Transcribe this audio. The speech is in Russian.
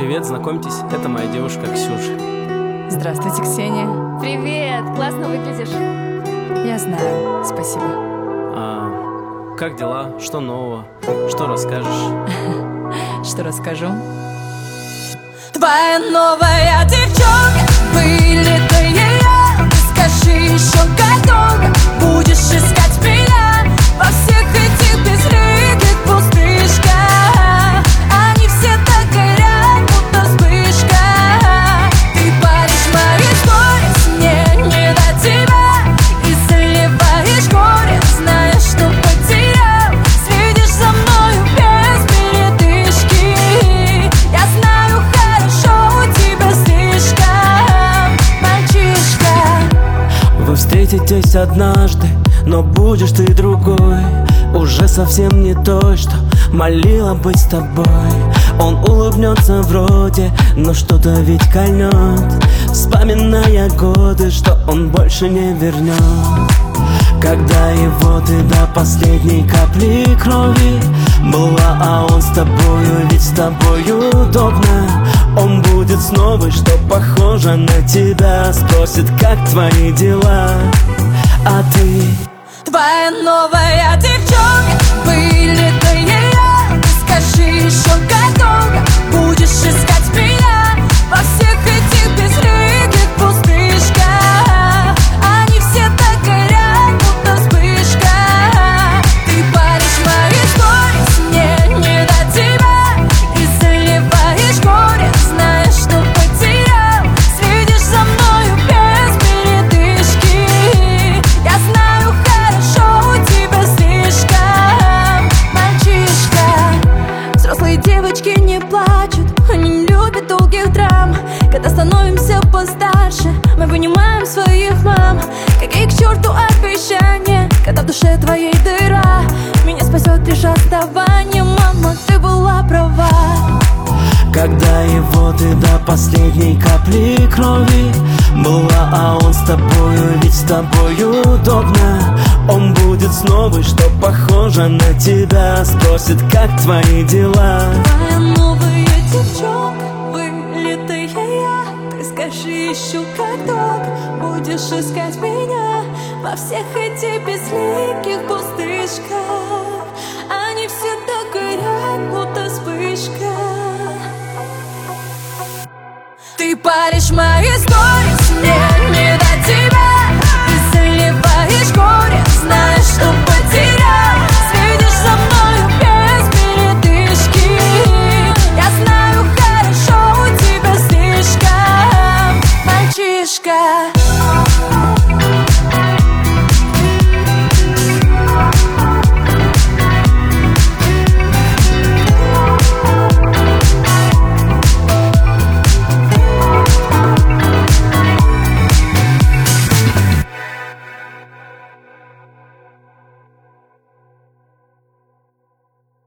Привет, знакомьтесь, это моя девушка Ксюша. Здравствуйте, Ксения. Привет, классно выглядишь. Я знаю, спасибо. Как дела? Что нового? Что расскажешь? Что расскажу? Твоя новая девчонка, вылитая я. Скажи еще, как долго будешь искать меня во всех этих безликих пустышках. Они все так горят, будто вспышка. Ты паришь мои сторис, мне не до тебя. И заливаешь горе, зная, что потерял. Следишь за мною без передышки. Я знаю, хорошо у тебя слишком, мальчишка. Вы встретитесь однажды, но будешь ты другой, уже совсем не той, что молила быть с тобой. Он улыбнется вроде, но что-то ведь кольнет, вспоминая годы, что он больше не вернет. Когда его ты до последней капли крови была, а он с тобою, ведь с тобою удобно. Он будет с новой, что похоже на тебя, спросит, как твои дела, а ты... Твоя новая девчонка, вылитая я. Скажи еще, как долго будешь искать меня во всех этих безликих пустышках. Они все так горят, будто вспышка. Ты паришь мои сторис, мне не до тебя. И заливаешь горе, зная, что потерял. Следишь за мною без передышки. Я знаю, хорошо у тебя слишком, мальчишка. Взрослые девочки не плачут, они не любят долгих драм. Когда становимся постарше, мы понимаем своих мам. Какие к черту обещания, когда в душе твоей дыра. Меня спасет лишь расставание, мама, ты была права. Когда его ты до последней капли крови была, а он с тобою, ведь с тобою удобно. Он будет с новой, что похоже на тебя, спросит, как твои дела. Твоя новая девчонка, вылитая я. Ты скажи еще, как долго будешь искать меня во всех этих безликих пустышках. Они все так горят, будто вспышка. Ты паришь мои сторис, мне не до тебя. И заливаешь горе, зная, что потерял. Следишь за мною без передышки. Я знаю, хорошо у тебя слишком, мальчишка.